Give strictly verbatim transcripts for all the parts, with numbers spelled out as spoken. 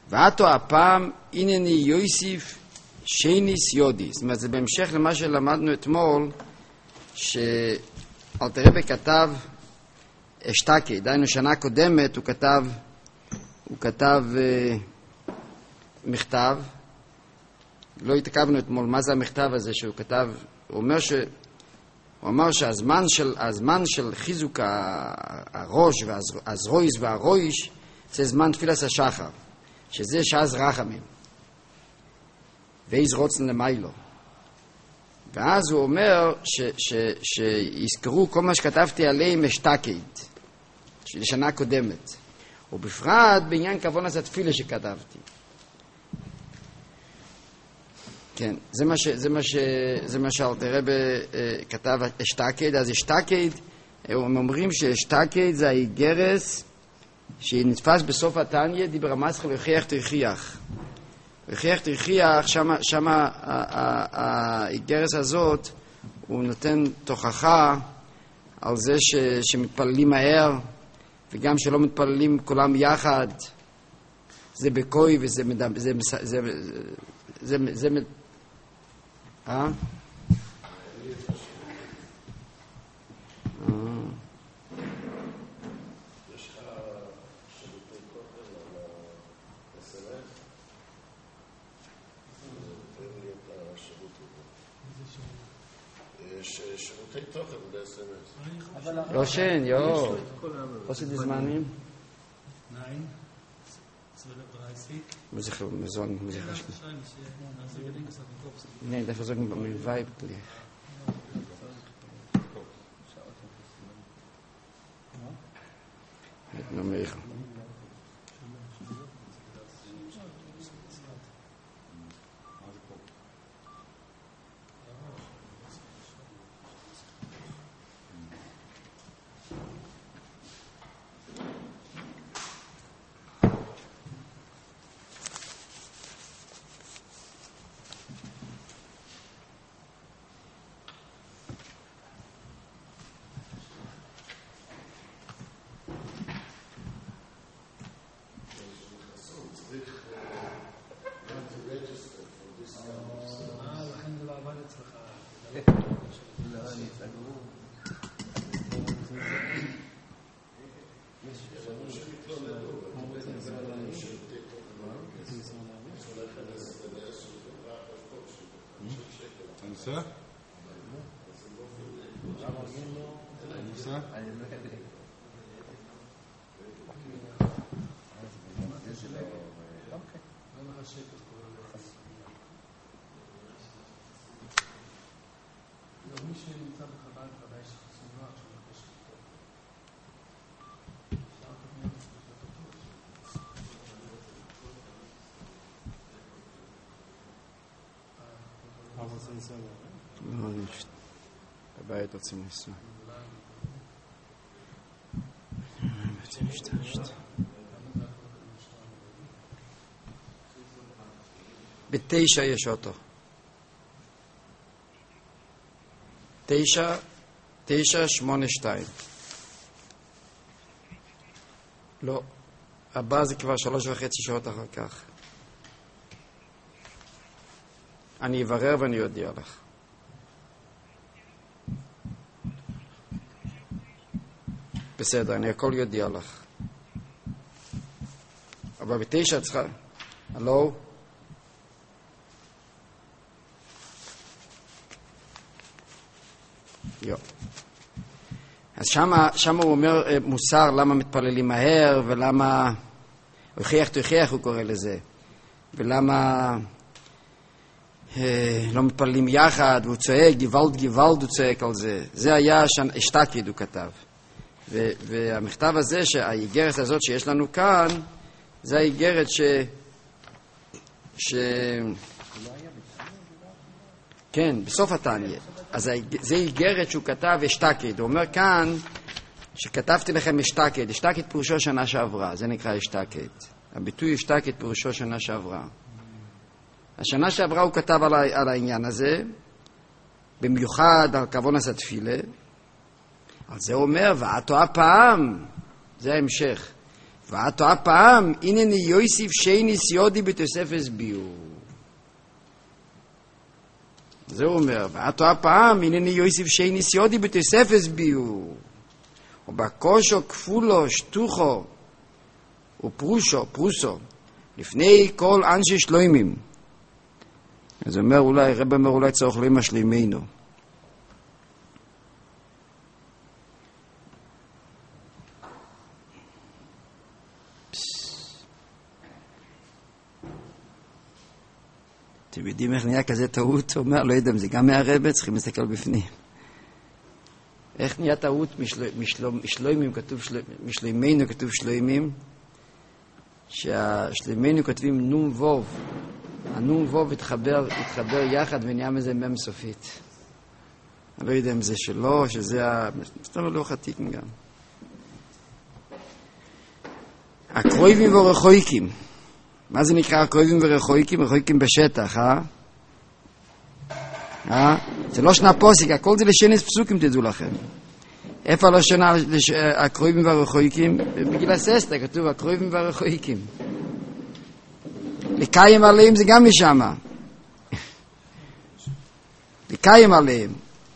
ועתו הפעם הנני יוסיף שייניס יודי. זאת אומרת, זה בהמשך למה שלמדנו אתמול, שאלתר רבי כתב אשתקד, דהיינו שנה קודמת הוא כתב, הוא כתב uh, מכתב, לא התעכבנו אתמול מה זה המכתב הזה שהוא כתב, הוא אומר ש... הוא אמר שהזמן של, הזמן של חיזוק הראש והזרויס והרויש זה זמן תפילת השחר, שזה שאז רחמים ואיז רוצן למיילו. ואז הוא אומר ש, ש, שיזכרו כל מה שכתבתי עליהם אשתקד של שנה קודמת, ובפרט בעניין כוונס התפילה שכתבתי. כן, זה מה ש זה מה ש זה מה שאלתר רבי כתב אשתקד. אז אשתקד, הם אומרים שאשתקד זה האיגרס שנתפס בסוף התניא, דיבר המסחר וכיח תרחיח. וכיח תרחיח, שמה שמה האיגרס הזאת הוא נותן תוכחה על זה ש, שמתפללים מהר וגם שלא מתפללים כולם יחד. זה בקוי וזה מדם, זה זה זה זה, זה אה? שירותי תוכן ב-אס אם אס. לא שן, יו. עושה דזמנים? Nein. zwölf Uhr dreißig. Muss ich mir sagen, muss ich Ja, wahrscheinlich. Ja. Also wir denken es auf den Kopf. Nein, dafür sagen wir mit Weib gleich. Mit nur mehr. Anissa? Anissa? מי שנמצא בחב"ד ודאי שחסום נוער שמבקש לכתוב. אפשר כתוב אבל זה ניסה לא? לא, nicht. הבית רוצים לנסוע. זה משתשת. בתשע יש אותו. תשע, תשע, שמונה, שתיים. לא. הבא זה כבר שלוש וחצי שעות אחר כך. אני אברר ואני יודיע לך. בסדר, אני הכל יודיע לך. אבל בתשע צריכה... הלו? יו. אז שמה, שמה הוא אומר מוסר למה מתפללים מהר ולמה... הוכיח תוכיח הוא קורא לזה. ולמה... לא מתפללים יחד, והוא צועק, גוואלד גוואלד הוא צועק על זה. זה היה אשתקד, הוא כתב. ו- והמכתב הזה, שהאיגרת הזאת שיש לנו כאן, זה האיגרת ש... ש... כן, בסוף התניא. אז זה איגרת שהוא כתב אשתקד. הוא אומר כאן, שכתבתי לכם אשתקד. אשתקד פירושו שנה שעברה, זה נקרא אשתקד. הביטוי אשתקד פירושו שנה שעברה. השנה שעברה הוא כתב על, ה- על העניין הזה, במיוחד על כוונס התפילה. על זה הוא אומר, ועתו הפעם, זה ההמשך, ואתו הפעם, הנה יוסיף שייניס יודי בתוספס ביור. זה הוא אומר, ואתו הפעם, הנה יוסיף שייניס יודי בתוספס ביור. ובקושו כפולו, שטוחו, ופרושו, פרוסו, לפני כל אנשי שלוימים. אז הוא אומר, אולי, רב אומר, אולי צורך לא משלימינו. אתם יודעים איך נהיה כזה טעות? הוא אומר, לא יודע, זה גם מהרבא, צריכים להסתכל בפנים. איך נהיה טעות משלוימים, כתוב משלימינו, כתוב שלוימים, שהשלימינו כותבים נום ווב, הנום ווב התחבר, התחבר יחד ונהיה מזה מם סופית. אני לא יודע אם זה שלו, שזה ה... סתם לא חתיקים גם. הקרויבים ורחויקים. מה זה נקרא הקרויבים ורחויקים? רחויקים בשטח, אה? אה? זה לא שנה פוסיק, הכל זה לשנס פסוקים, תדעו לכם. איפה לא שנה הקרויבים והרחויקים? בגיל הססטה כתוב הקרויבים והרחויקים. לקיים עליהם זה גם משם. לקיים עליהם.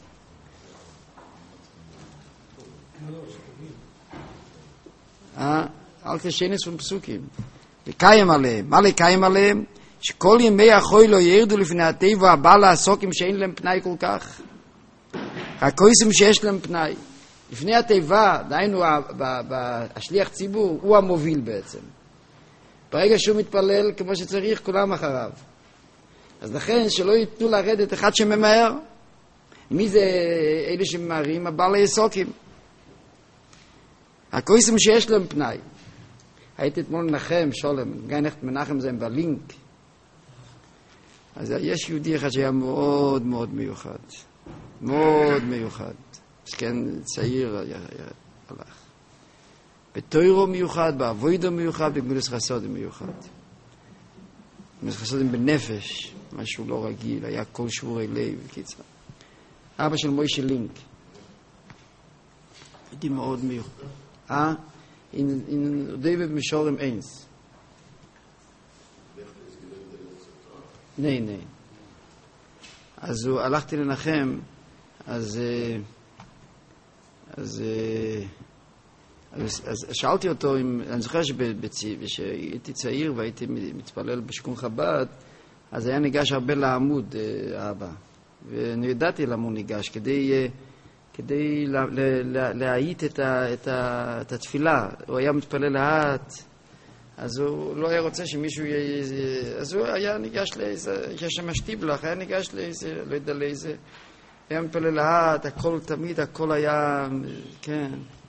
אה? אל תשנס פסוקים. לקיים עליהם. מה לקיים עליהם? שכל ימי החוי לא ירדו לפני הטבע הבא לעסוק עם שאין להם פנאי כל כך. הכויסים שיש להם פנאי. לפני הטבע, דהיינו, השליח ציבור, הוא המוביל בעצם. ברגע שהוא מתפלל כמו שצריך, כולם אחריו. אז לכן שלא ייתנו לרדת אחד שממהר. מי זה אלה שממהרים? הבעל היסוקים. הכויסים שיש להם פנאי. הייתי אתמול מנחם, שולם, גאי נכת מנחם זה בלינק. אז יש יהודי אחד שהיה מאוד מאוד מיוחד. מאוד מיוחד. אז כן, צעיר היה, היה, הלך. בתוירו מיוחד, בעבוידו מיוחד, בגמילוס חסודים מיוחד. גמילוס חסודים בנפש, משהו לא רגיל, היה כל שבורי לב, בקיצר. אבא של מוישה לינק. הייתי מאוד מיוחד. אה? in in David Mishorim eins. Nee, nee. אז הוא הלכתי לנחם, אז אז אז אז שאלתי אותו אם אני זוכר שהייתי צעיר והייתי מתפלל בשכון חב"ד, אז היה ניגש הרבה לעמוד האבא. ואני ידעתי למה הוא ניגש, כדי כדי להעיט את, את, את התפילה. הוא היה מתפלל לאט, אז הוא לא היה רוצה שמישהו יהיה... אז הוא היה ניגש לאיזה... יש שם שטיבלח, היה ניגש לאיזה... לא יודע לאיזה... היה מתפלל לאט, הכל תמיד, הכל היה... כן.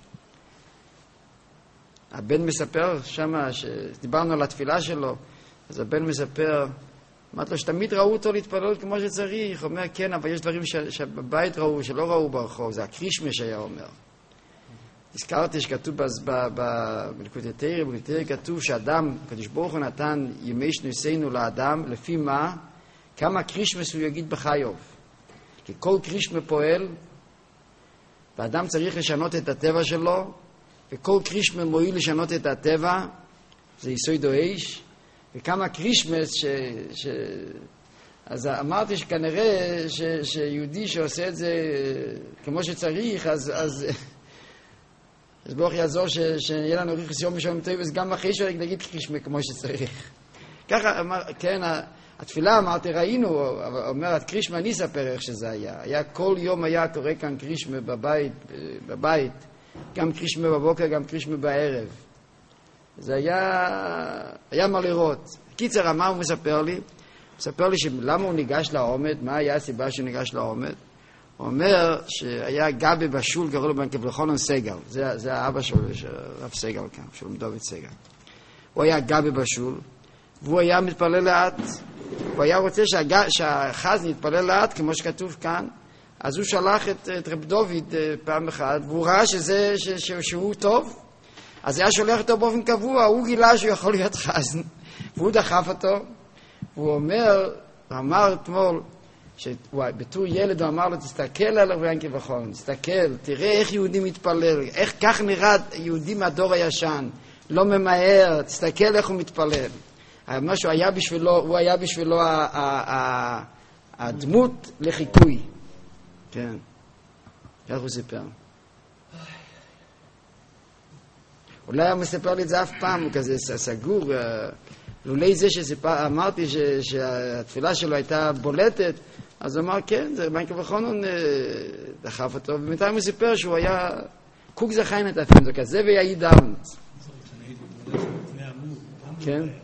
הבן מספר שמה, שדיברנו על התפילה שלו, אז הבן מספר... אמרת לו שתמיד ראו אותו להתפלל כמו שצריך. הוא אומר, כן, אבל יש דברים ש... שבבית ראו, שלא ראו ברחוב. זה הקרישמש היה אומר. הזכרתי שכתוב בליקוטי תורה, בליקוטי תורה כתוב שאדם, הקדוש ברוך הוא נתן ימי שנוסינו לאדם, לפי מה? כמה קרישמש הוא יגיד בחיוב. כי כל קרישמה פועל, והאדם צריך לשנות את הטבע שלו, וכל קרישמה מועיל לשנות את הטבע, זה יסוד האש, וכמה קרישמס ש... ש... אז אמרתי שכנראה ש... שיהודי שעושה את זה כמו שצריך, אז... אז... אז ברוך יעזור ש... שיהיה לנו ריחוס יום ושום טוב, אז גם אחרי שרק נגיד קרישמה כמו שצריך. ככה, אמר, כן, התפילה אמרתי, ראינו, אומרת, קרישמה אני אספר איך שזה היה. היה כל יום היה קורא כאן קרישמה בבית, בבית, גם קרישמה בבוקר, גם קרישמה בערב. זה היה, היה מה לראות. קיצר, מה הוא מספר לי? הוא מספר לי שלמה הוא ניגש לעומד, מה היה הסיבה שהוא ניגש לעומד? הוא אומר שהיה גבי בשול, קראו לו בנקב לחונן סגל. זה, זה האבא של רב סגל כאן, של דוד סגל. הוא היה גבי בשול, והוא היה מתפלל לאט. הוא היה רוצה שהג... שהחזן יתפלל לאט, כמו שכתוב כאן. אז הוא שלח את, את רב דוד פעם אחת, והוא ראה שזה, ש, ש, שהוא טוב. אז היה שולח אותו באופן קבוע, הוא גילה שהוא יכול להיות חזן, והוא דחף אותו, והוא אומר, הוא אמר אתמול, שבתור ילד הוא אמר לו, תסתכל על הרביינקי וחון, תסתכל, תראה איך יהודי מתפלל, איך כך נראה יהודי מהדור הישן, לא ממהר, תסתכל איך הוא מתפלל. מה שהוא היה בשבילו, הוא היה בשבילו ה- ה- ה- הדמות לחיקוי. כן. איך הוא סיפר? הוא לא היה מספר לי את זה אף פעם, הוא כזה סגור. לולי זה שאמרתי שהתפילה שלו הייתה בולטת, אז הוא אמר, כן, זה מייקל וחונון דחף אותו, ובינתיים הוא סיפר שהוא היה, קוק זה חיין את הפעם, זה כזה ויעיד דאונט. כן? למה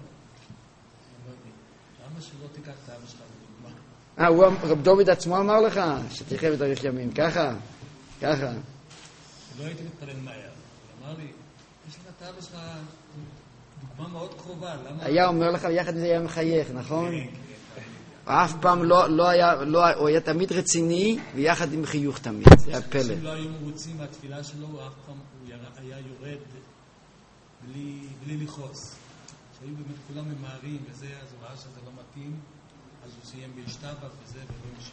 שלא תיקח את אבא שלך לדוגמה? אה, הוא, רב דוד עצמו אמר לך, שתחיה ותאריך ימים, ככה, ככה. לא הייתי מתפלל מהר. הוא אמר לי, יש לך את אבא שלך דוגמה מאוד קרובה, למה? היה אומר לך, יחד עם זה היה מחייך, נכון? אף פעם לא, לא היה, לא, הוא היה תמיד רציני, ויחד עם חיוך תמיד, זה היה פלא. אנשים לא היו מרוצים מהתפילה שלו, אף פעם הוא היה יורד בלי, בלי לכעוס. שהיו באמת כולם ממהרים וזה, אז הוא ראה שזה לא מתאים, אז הוא סיים בהשתבח וזה, ולא המשיך.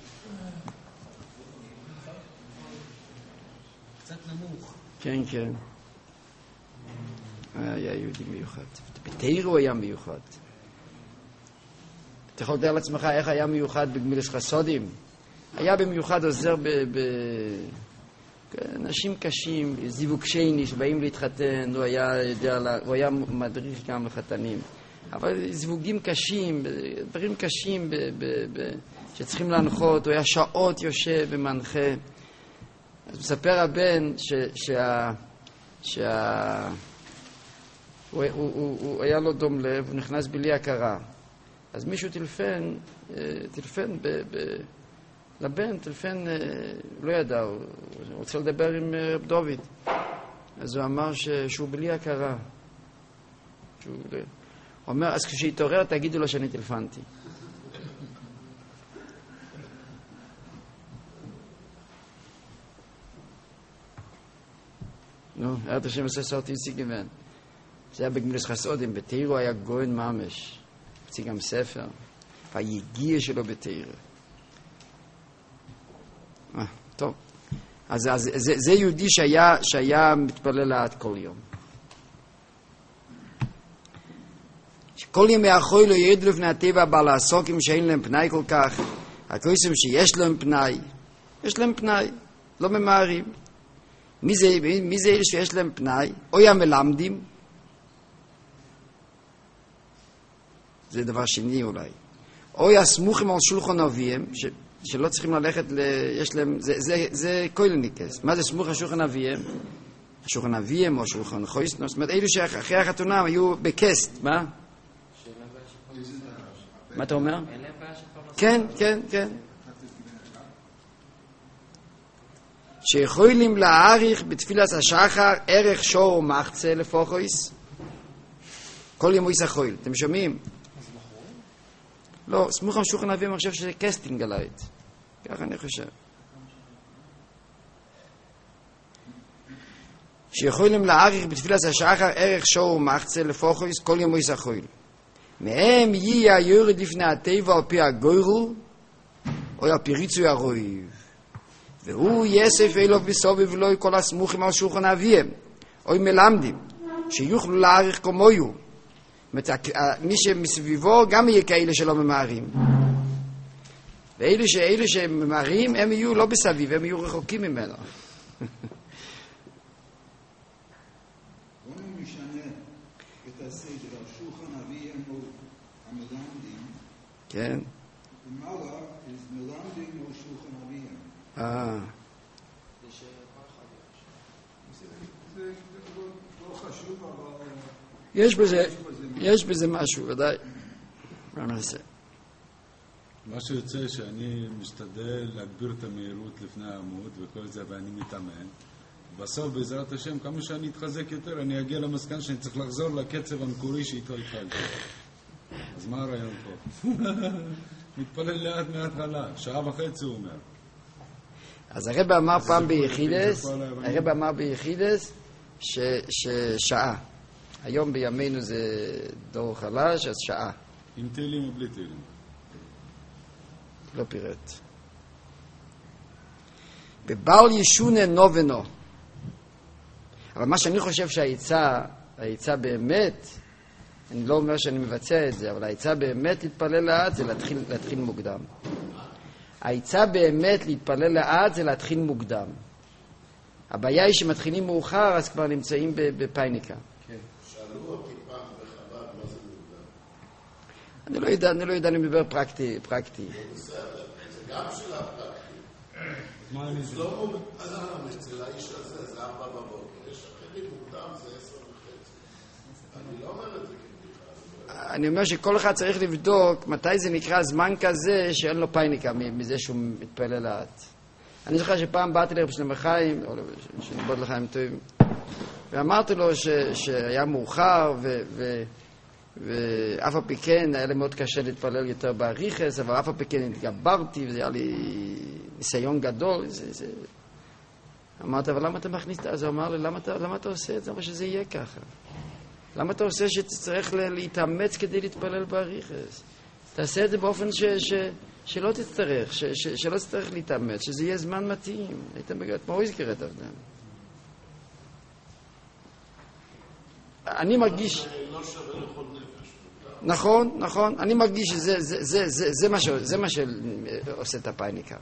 קצת נמוך. כן, כן. היה יהודי מיוחד. בתאיר הוא היה מיוחד. אתה יכול לתאר לעצמך איך היה מיוחד בגמילס חסודים? היה במיוחד עוזר ב... ב... אנשים קשים, זיווג שני שבאים להתחתן, הוא היה, יודע, הוא היה מדריך גם לחתנים. אבל זיווגים קשים, דברים קשים ב... ב... ב... שצריכים להנחות, הוא היה שעות יושב ומנחה. אז מספר הבן ש... שה... שה... הוא, הוא, הוא, הוא היה לו דום לב, הוא נכנס בלי הכרה. אז מישהו טלפן, טלפן ב, ב, לבן, טלפן, לא ידע, הוא, הוא רוצה לדבר עם רב דוד. אז הוא אמר ש, שהוא בלי הכרה. שהוא, הוא אומר, אז כשהתעורר תגידו לו שאני טלפנתי. נו, היה את השם עושה סורתי סיגוון. זה היה בגמילס חסודים, בתאירו היה גוין ממש. הציג גם ספר, והיגיע שלו בתאירו. אה, טוב. אז, אז זה, זה יהודי שהיה, שהיה מתפלל עד כל יום. שכל ימי החוי לא ירדו לפני הטבע בעל העסוקים שאין להם פנאי כל כך, הכויסים שיש להם פנאי, יש להם פנאי, לא ממהרים. מי זה, מי זה אלה שיש להם פנאי? או המלמדים, זה דבר שני אולי. או יסמוכים על שולחן אביהם, ש, שלא צריכים ללכת, ל, יש להם, זה, זה, זה קוילניקס. מה זה סמוך על שולחן אביהם? שולחן אביהם או שולחן חויסנוס, זאת אומרת, אלו שאחרי החתונה היו בקסט, מה? מה אתה אומר? כן, כן, כן. שיכולים להעריך בתפילת השחר ערך שור ומחצה לפוחויס כל יום איס החויל. אתם שומעים? לא, סמוך על שולחן אביהם אני חושב שזה קסטינג עלייט. ככה אני חושב. שיכולים להעריך בתפילת השחר ערך שור ומחצה לפוחויס כל יום איס החויל. מהם יהיה יורד לפני הטבע על פי הגוירו או על פי ריצוי הרויב. והוא יסף אלו בסובב ולא כל הסמוכים על שולחן אביהם או מלמדים שיוכלו להעריך כמוהו. מי שמסביבו גם יהיה כאלה שלא ממהרים, ואלה שאלה שממהרים הם יהיו לא בסביב, הם יהיו רחוקים ממנו. בואו נשנה את הסדר על שולחן אביהם או המלמדים. כן. למעלה is מלמדים או שולחן אביהם. אה. זה לא חשוב, אבל... יש בזה, יש בזה משהו, ודאי. מה נעשה? מה שיוצא שאני משתדל להגביר את המהירות לפני העמוד וכל זה, ואני מתאמן. בסוף, בעזרת השם, כמה שאני אתחזק יותר, אני אגיע למסקנה שאני צריך לחזור לקצב המקורי שאיתו התחלתי. אז מה הרעיון פה? מתפלל לאט מההתחלה, שעה וחצי הוא אומר. אז הרב אמר פעם ביחידס, הרב אמר ביחידס ששעה. היום בימינו זה דור חלש, אז שעה. עם תהילים או בלי תהילים? לא פירט. בבל ישונה נובנו. אבל מה שאני חושב שהעיצה העצה באמת, אני לא אומר שאני מבצע את זה, אבל העצה באמת להתפלל לאט זה להתחיל, להתחיל מוקדם. העצה באמת להתפלל לאט זה להתחיל מוקדם. הבעיה היא שמתחילים מאוחר, אז כבר נמצאים בפייניקה. כן. שאלו אותי פעם בחב"ד, מה זה מוקדם? אני לא יודע, אני לא יודע, אני מדבר פרקטי, פרקטי. זה בסדר, זה גם שאלה פרקטית. לא מוקדם, אז אנחנו אצל האיש הזה, זה ארבע בבוקר. יש אחרים מוקדם, זה עשר וחצי. אני לא אומר את זה כבדיחה. אני אומר שכל אחד צריך לבדוק מתי זה נקרא זמן כזה שאין לו פייניקה מזה שהוא מתפלל לאט. אני זוכר שפעם באתי לרב שלמה חיים, או שנבוד לחיים טובים, ואמרתי לו ש, שהיה מאוחר, ו, ו, ואף על פי כן היה לי מאוד קשה להתפלל יותר באריכס, אבל אף על פי כן התגברתי, וזה היה לי ניסיון גדול. זה, זה... אמרתי, אבל למה אתה מכניס את זה? אז הוא אמר לי, למה אתה, למה אתה עושה את זה? אבל שזה יהיה ככה. למה אתה עושה שצריך להתאמץ כדי להתפלל באריכס? תעשה את זה באופן ש... ש... שלא תצטרך, ש, ש, שלא תצטרך להתאמץ, שזה יהיה זמן מתאים. הייתם בגלל, מה הוא הזכיר את אבדם? אני מרגיש... לא שווה לכל נפש. נכון, נכון. אני מרגיש שזה זה, זה, זה, זה מה, ש, זה מה שעושה את הפייניקה.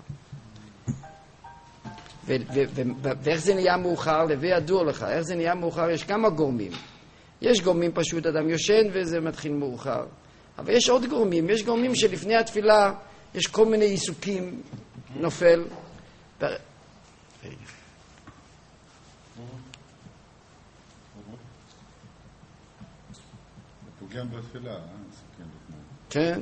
ו, ו, ו, ואיך זה נהיה מאוחר? לבי ידוע לך. איך זה נהיה מאוחר? יש כמה גורמים. יש גורמים פשוט, אדם יושן וזה מתחיל מאוחר. אבל יש עוד גורמים. יש גורמים שלפני התפילה יש כל מיני עיסוקים, נופל. ו... פוגם בתפילה, אה? סיכן לפני. כן.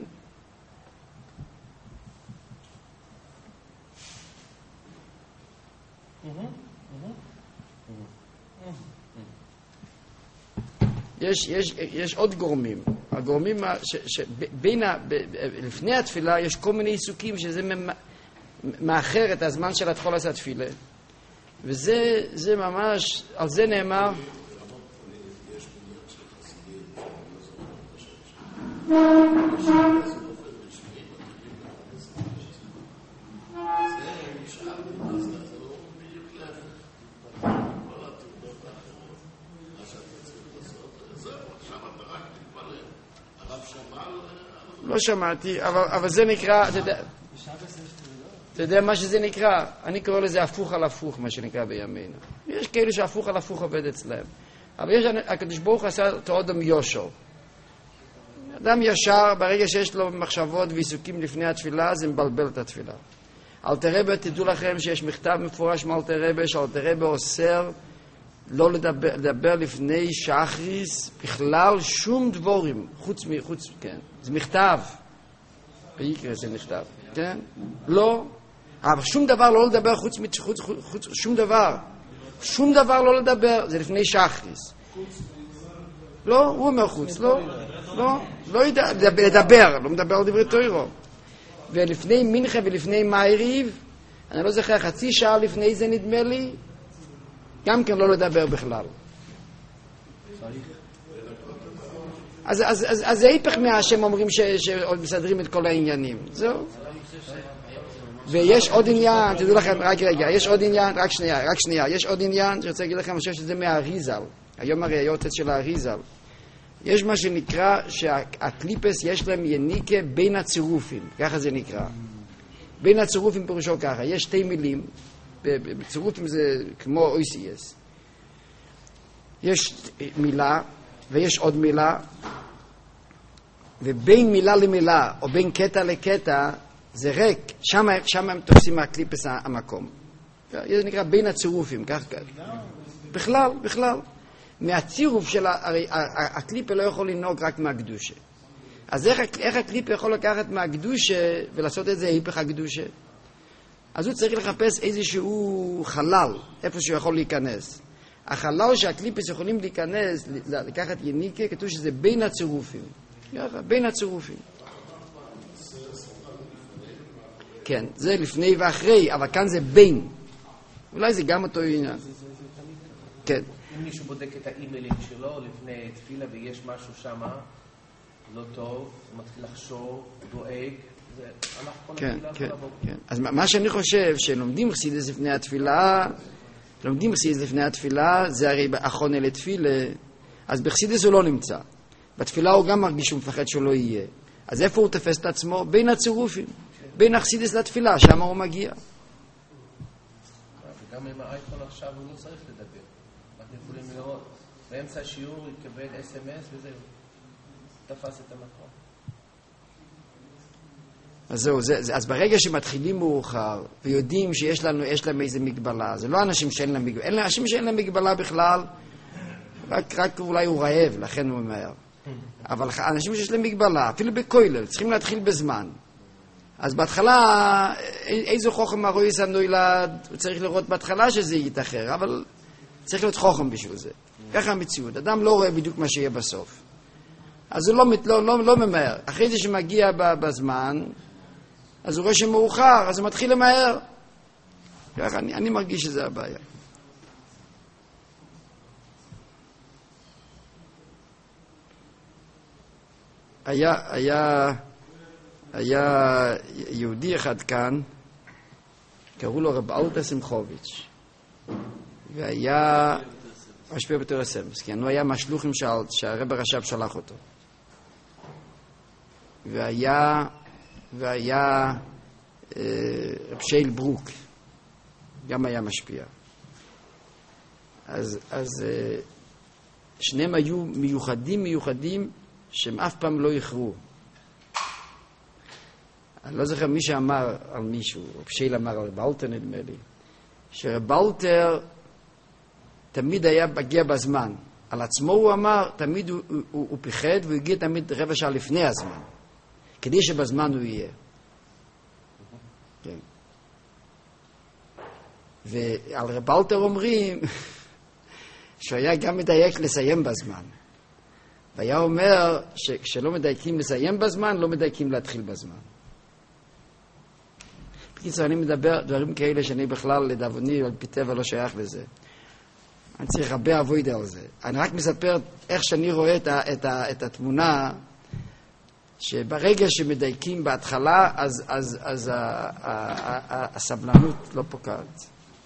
יש, יש, יש עוד גורמים. הגורמים ש, ש, בין ה, ב, לפני התפילה יש כל מיני עיסוקים שזה מאחר את הזמן של התחול לעשות תפילה. וזה זה ממש, על זה נאמר לא שמעתי, אבל, אבל זה נקרא, אתה יודע, אתה יודע מה שזה נקרא? אני קורא לזה הפוך על הפוך, מה שנקרא בימינו. יש כאלה שהפוך על הפוך עובד אצלם. אבל יש, הקדוש ברוך עשה אותו אדם יושר. אדם ישר, ברגע שיש לו מחשבות ועיסוקים לפני התפילה, זה מבלבל את התפילה. אלתר רבי, תדעו לכם שיש מכתב מפורש מאלתר רבי, שאלתר רבי אוסר לא לדבר, לדבר לפני שחריס בכלל שום דבורים, חוץ מ... חוץ, כן. זה מכתב. ביקרא זה מכתב. כן? לא. אבל שום דבר לא לדבר חוץ מ... חוץ, חוץ, שום דבר. שום דבר לא לדבר. זה לפני שחריס. לא, הוא אומר חוץ. לא. לא. לא ידע, לדבר. לא מדבר על דברי תורה. ולפני מנחה ולפני מעריב, אני לא זוכר, חצי שעה לפני זה נדמה לי, גם כן לא לדבר בכלל. אז, אז, אז, אז זה היפך מהשם אומרים שמסדרים את כל העניינים. זהו. ויש עוד עניין, תדעו לכם, רק רגע, יש עוד עניין, רק שנייה, רק שנייה, יש עוד עניין, אני רוצה להגיד לכם, אני חושב שזה מהאריזל. היום הרי היותת של האריזל. יש מה שנקרא שהקליפס יש להם יניקה בין הצירופים, ככה זה נקרא. בין הצירופים פירושו ככה, יש שתי מילים, בצירופים זה כמו אויסיאס. יש מילה ויש עוד מילה, ובין מילה למילה או בין קטע לקטע זה ריק, שם, שם הם תופסים מהקליפס המקום. זה נקרא בין הצירופים, כך כך. בכלל, בכלל. מהצירוף של הקליפה לא יכול לנהוג רק מהקדושה. אז איך, איך הקליפה יכול לקחת מהקדושה ולעשות את זה היפך הקדושה? אז הוא צריך לחפש איזשהו חלל, איפה שהוא יכול להיכנס. החלל שהקליפס יכולים להיכנס, לקחת יניקה, כתוב שזה בין הצירופים. יחד, בין הצירופים. כן, זה לפני ואחרי, אבל כאן זה בין. אולי זה גם אותו עניין. כן. אם מישהו בודק את האימיילים שלו לפני תפילה ויש משהו שם לא טוב, הוא מתחיל לחשוב, דואג, זה הלך כל התפילה כן, יכול לבוא. כן. אז מה שאני חושב, שלומדים חסידות לפני התפילה, לומדים חסידות לפני התפילה, זה הרי אחרונה לתפילה, אז בחסידות הוא לא נמצא. בתפילה הוא גם מרגיש שהוא מפחד שהוא לא יהיה. אז איפה הוא תופס את עצמו? בין הצירופים. בין החסידות לתפילה, שם הוא מגיע. וגם עם האייפון עכשיו הוא לא צריך לדבר. אנחנו יכולים לראות. באמצע השיעור הוא יקבל אס אם אס וזהו. תפס את המקום. אז זהו, זה, זה, אז ברגע שמתחילים מאוחר ויודעים שיש לנו, יש להם איזה מגבלה, זה לא אנשים שאין להם מגבלה, אין אנשים שאין להם מגבלה בכלל, רק, רק אולי הוא רעב, לכן הוא ממהר. אבל אנשים שיש להם מגבלה, אפילו בכולל, צריכים להתחיל בזמן. אז בהתחלה, איזו חוכם הרואיס הנוילד, הוא צריך לראות בהתחלה שזה יתאחר, אבל צריך להיות חוכם בשביל זה. ככה המציאות, אדם לא רואה בדיוק מה שיהיה בסוף. אז הוא לא, לא, לא, לא ממהר. אחרי זה שמגיע בזמן, אז הוא רואה שמאוחר, אז הוא מתחיל למהר. ככה, אני, אני מרגיש שזה הבעיה. היה, היה, היה יהודי אחד כאן, קראו לו רב אלתר שמחוביץ', והיה משפיע בתור הסמס, כן, הוא היה מהשלוחים שהרב הרש"ב שלח אותו. והיה, והיה אה, רב שייל ברוק, גם היה משפיע. אז, אז אה, שניהם היו מיוחדים מיוחדים שהם אף פעם לא יכרו. אני לא זוכר מי שאמר על מישהו, רב שייל אמר על רב אלתר נדמה לי, שרב אלתר תמיד היה מגיע בזמן. על עצמו הוא אמר, תמיד הוא, הוא, הוא, הוא פיחד והוא הגיע תמיד רבע שעה לפני הזמן. כדי שבזמן הוא יהיה. כן. ועל רב אלתר אומרים שהוא היה גם מדייק לסיים בזמן. והיה אומר שכשלא מדייקים לסיים בזמן, לא מדייקים להתחיל בזמן. בקיצור, אני מדבר דברים כאלה שאני בכלל לדאבוני על פי טבע לא שייך לזה. אני צריך הרבה עבודה על זה. אני רק מספר איך שאני רואה את, ה, את, ה, את התמונה, שברגע שמדייקים בהתחלה, אז, אז, אז ה, ה, ה, ה, הסבלנות לא פוקעת.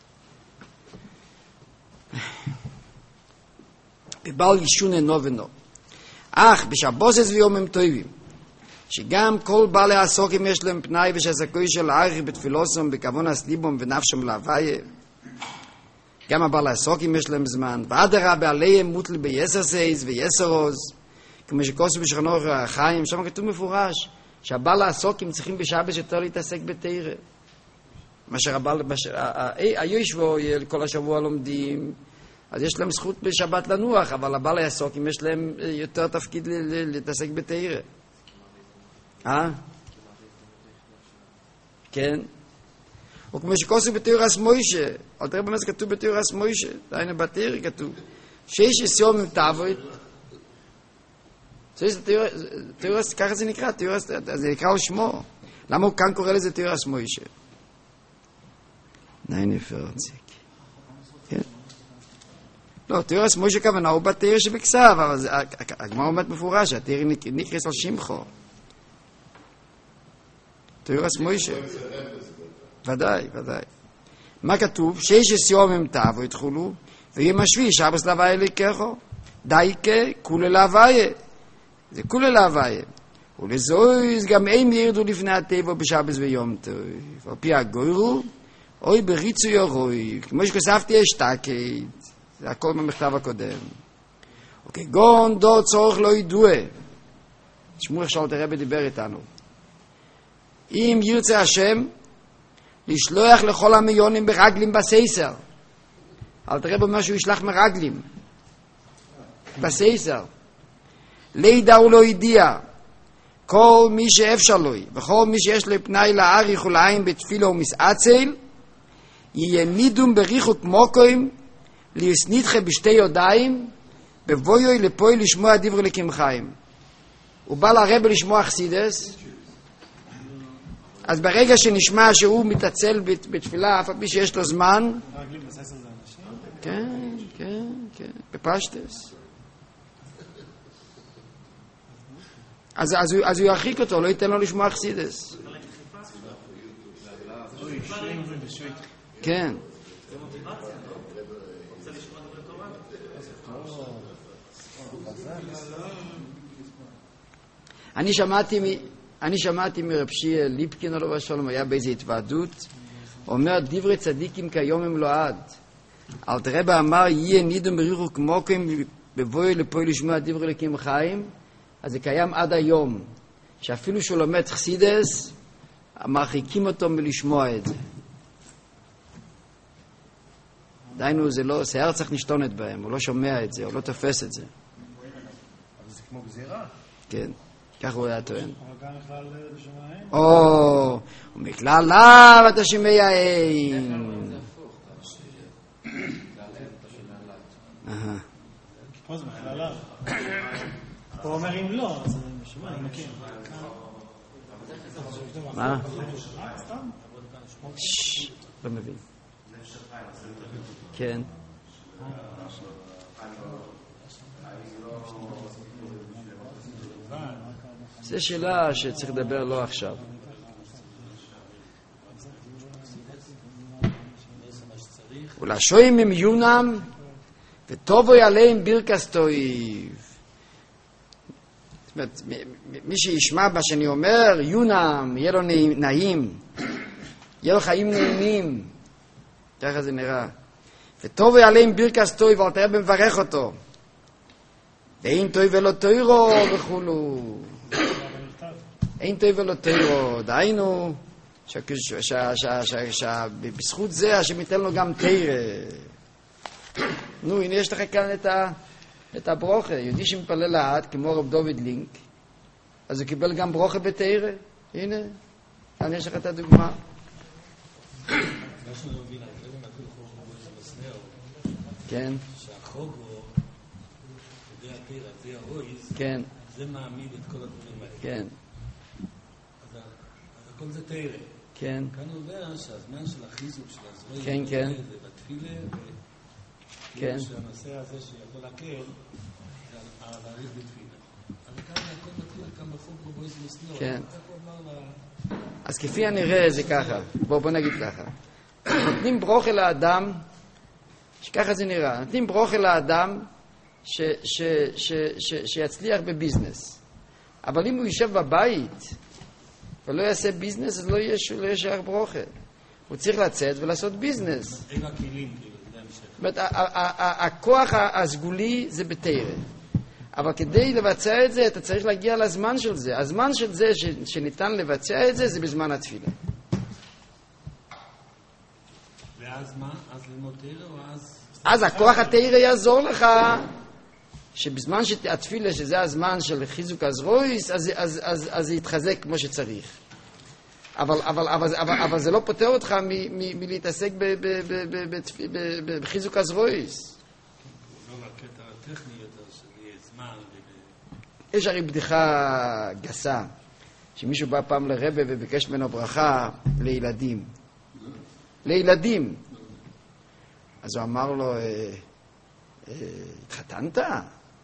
בבעל ישון אינו ונו. אך בשבוסס ויומם טובים, שגם כל בעלי העסוקים יש להם פנאי ושהזכוי של האריך בתפילוסם, בכוונס ליבום ונפשם להוויה. גם הבעלי העסוקים יש להם זמן. ואדרבה עליהם מוטל ביסר סייס ויסר עוז, כמו שכוסו בשכנו החיים, שם כתוב מפורש, שהבעלי העסוקים צריכים בשבס יותר להתעסק בתורה. מאשר הבעל, היושבו כל השבוע לומדים, אז יש להם זכות בשבת לנוח, אבל הבעלי העסוקים יש להם יותר תפקיד להתעסק בתורה. אה? כן? או כמו שכוסו בתיאורס מוישה, אל תראה במה זה כתוב בתיאורס מוישה, דיינה בתיאורי כתוב, שיש יסיום עם תעבוד, תיאורס, ככה זה נקרא, תיאורס, זה נקרא על שמו, למה הוא כאן קורא לזה תיאורס מוישה? דיינה פרציק, כן? לא, תיאורס מוישה כוונה הוא בתיאור שבכסף, אבל הגמר עומד מפורש, התיאורי נקרס על שמחו. תיאורס מוישה. ודאי, ודאי. מה כתוב? שיש יסיום תאו יתחולו, ויהיה משוי, שבס להוויה אליקחו. דייקה, כולה להוויה. זה כולה להוויה. ולזויז גם הם ירדו לפני הטבע בשבס ויום טוב. על פי הגוירו, אוי בריצו יורוי. כמו שכספתי אשתקד. זה הכל במכתב הקודם. אוקיי, גון דו צורך לא ידוע. תשמעו איך שאלת הרבי דיבר איתנו. אם ירצה השם, לשלוח לכל המיונים ברגלים בסייסר. אל תראה במה שהוא ישלח מרגלים. בסייסר. לידע הוא לא ידיע. כל מי שאפשר לו, וכל מי שיש לו פנאי להאריך ולעין בתפילה ומסעצל, יהיה מידום בריחוק מוקוים, ליסניתך בשתי ידיים, בבואי לפוי לשמוע דברי לקים חיים. הוא בא לרבי לשמוע חסידס, אז ברגע שנשמע שהוא מתעצל בתפילה, אף פי שיש לו זמן, כן, כן, כן, בפשטס. אז, אז, הוא, אז הוא ירחיק אותו, לא ייתן לו לשמוע חסידס. כן. אני שמעתי, אני שמעתי מרב שיעה ליפקין עליו השלום, היה באיזו התוועדות, אומר דברי צדיקים כיום הם לא עד. אלתר רבי אמר יהיה נידו מריחו כמוקים בבואי לפה לשמוע דברי אלוקים חיים, אז זה קיים עד היום, שאפילו שהוא לומד חסידס, מרחיקים אותו מלשמוע את זה. דיינו, זה לא, שיער צריך לשתונת בהם, הוא לא שומע את זה, הוא לא תופס את זה. אבל זה כמו גזירה. כן, כך הוא היה טוען. אבל גם בכלל בשמיים? או, ומכלל לאו אתה שומע אין. אהה. פה זה בכלל פה אומר אם לא, אז בשמיים, אני מכיר. מה? ששש, לא מבין. כן. זו שאלה שצריך לדבר לא עכשיו. ולשוים הם יונם וטובו עליהם ברכס טויב. זאת אומרת, מי שישמע מה שאני אומר, יונם, יהיה לו נעים, יהיה לו חיים נעימים. ככה זה נראה. וטובו עליהם ברכס טויב, אבל תראה במברך אותו. ואין טויב ולא תוירו וכולו. אין טויב ולא תוירו. דהיינו, שבזכות זה השם ייתן לו גם תירה. נו, הנה יש לך כאן את הברוכה. יהודי שמפלל לאט, כמו רב דוד לינק, אז הוא קיבל גם ברוכה בתירה. הנה, כאן יש לך את הדוגמה. כן. שהחוגו, זה התירה, זה הרויז, כן. זה מעמיד את כל הדברים האלה. כן. אז הכל זה תירה. כן. כאן הוא אומר שהזמן של החיזוק של הזרוי, כן, כן. זה בתפילה, כן. שהנושא הזה שיכול להקל, זה להאריך בתפילה. אבל כאן הכל מתחיל כאן בחוג בבויז מסנור. כן. איך הוא אמר לה... אז כפי הנראה זה ככה. בוא, בוא נגיד ככה. נותנים ברוך אל האדם, שככה זה נראה, נותנים ברוך אל האדם ש, ש, ש, ש, שיצליח בביזנס. אבל אם הוא יישב בבית ולא יעשה ביזנס, אז לא יהיה, לא יהיה שייך ברוכה. הוא צריך לצאת ולעשות ביזנס. אין הכלים, כאילו, זה המשך. זאת אומרת, הכוח הסגולי זה בתירה. אבל כדי לבצע את זה, אתה צריך להגיע לזמן של זה. הזמן של זה שניתן לבצע את זה, זה בזמן התפילה. ואז מה? אז ללמוד תירה או אז... אז הכוח התירה יעזור לך שבזמן שהתפילה, שזה הזמן של חיזוק הזרויס, אז, אז, אז, אז זה יתחזק כמו שצריך. אבל, אבל, אבל, אבל, אבל זה לא פותר אותך מ, מ, מלהתעסק ב, ב, ב, ב, ב, ב, ב, בחיזוק הזרויס. לא בקטע הטכני יותר, שזה יהיה זמן. יש הרי בדיחה גסה, שמישהו בא פעם לרבא וביקש ממנו ברכה לילדים. לילדים. אז הוא אמר לו, אה, אה, התחתנת? הוא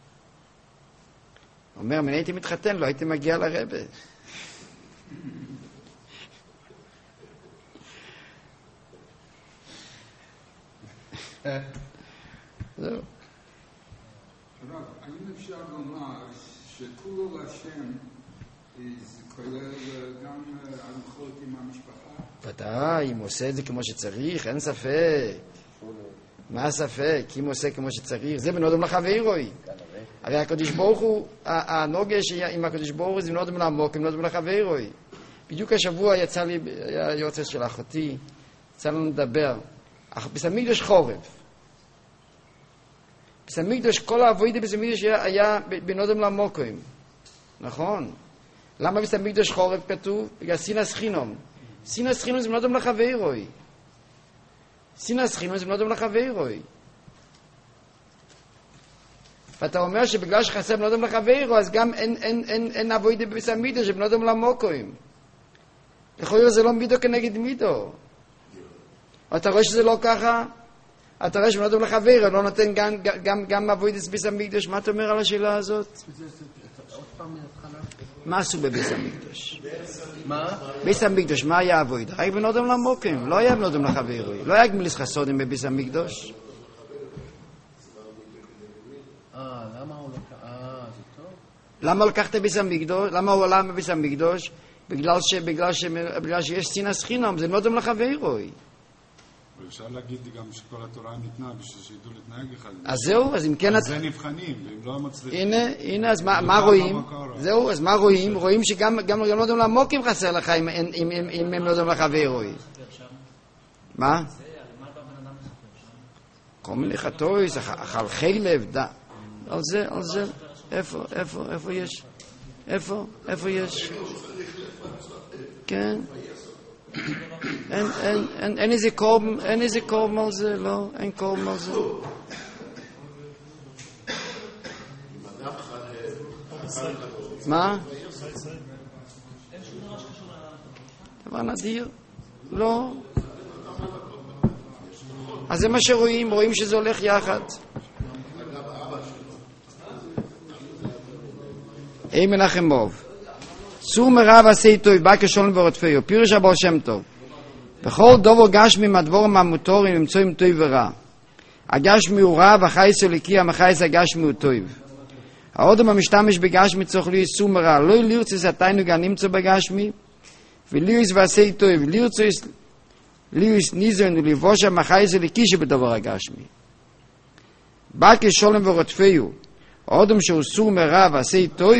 אומר, אם אני הייתי מתחתן, לא הייתי מגיע לרבא. זהו. הרב, האם אפשר לומר שכולו השם כולל גם הלכות עם המשפחה? ודאי, אם הוא עושה את זה כמו שצריך, אין ספק. מה הספק? אם הוא עושה כמו שצריך, זה בנודם לחברוי. הרי הקדוש ברוך הוא, הנוגש עם הקדוש ברוך הוא זה בנודם לעמוק, בנודם לחברוי. בדיוק השבוע יצא לי, היה יוצא של אחותי, יצא לנו לדבר. בסמיקדוש חורף. בסמיקדוש, כל העבודה בסמיקדוש היה בנודם לעמוקים. נכון? למה בסמיקדוש חורף כתוב? בגלל סינס חינום. סינס חינום זה בנודם לחברוי. סינס חינום זה בנודם לחברוי. ואתה אומר שבגלל שחסר בנודם לחברוי, אז גם אין, אין, אין, אין עבודה בסמיקדוש שבנודם לעמוקים. לכאורה זה לא מידו כנגד מידו. אתה רואה שזה לא ככה? אתה רואה שבנודם לחברוי, לא נותן גם, גם, גם עבודה בביס המקדוש. מה אתה אומר על השאלה הזאת? מה עשו בביס המקדוש? מה? ביס המקדוש, מה היה עבודה? רק בנודם לעמוקים, לא היה בנודם לחברוי. לא היה גמיליס חסודים בביס המקדוש. אה, למה הוא לא קרא? למה לקחת ביס המקדוש? למה הוא עלה מביס המקדוש? בגלל ש... בגלל ש... בגלל שיש סינס חינם, זה לא דומה לחברוי. אפשר להגיד גם שכל התורה ניתנה בשביל שידעו להתנהג אחד. אז זהו, אז אם כן... אז זה נבחנים, ואם לא מצליחים... הנה, הנה, אז מה, מה רואים? זהו, אז מה רואים? רואים שגם גם, גם לא דומה למוקים חסר לך אם, אם, אם, אם, אם הם לא דומה לחברוי. מה? כל מיני חטויס, אכל חלב, דה. על זה, על זה, איפה, איפה, איפה יש? איפה, איפה יש? כן. אין, אין, אין, אין איזה קורבן, אין איזה קורבן על זה, לא, אין קורבן על זה. מה? דבר נדיר? לא. אז זה מה שרואים, רואים שזה הולך יחד. אי מנחם מוב. צור מרב עשי טוב, בא כשולם ורודפהו, פירוש הבעל שם טוב. בכל דובר גשמי מהדבור מהמוטורים למצואים טוב ורע. הגשמי הוא רע והחייס הליקי, המחייס הגשמי הוא טוב. האודם המשתמש בגשמי צריך להיות צור מרע, לא לירצוס התיינוג הנמצא בגשמי, ולירצוס ועשי טוב, לירצוס לירצוס ניזון ולבוש המחייס הליקי שבדבר הגשמי. בא כשולם ורודפהו, האודם שהוא צור מרע ועשי טוב,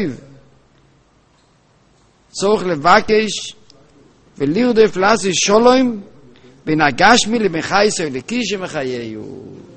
צורך לבקש ולרדוף לעשות שלום בין הגשמי למחייס הליקי שמחייהו.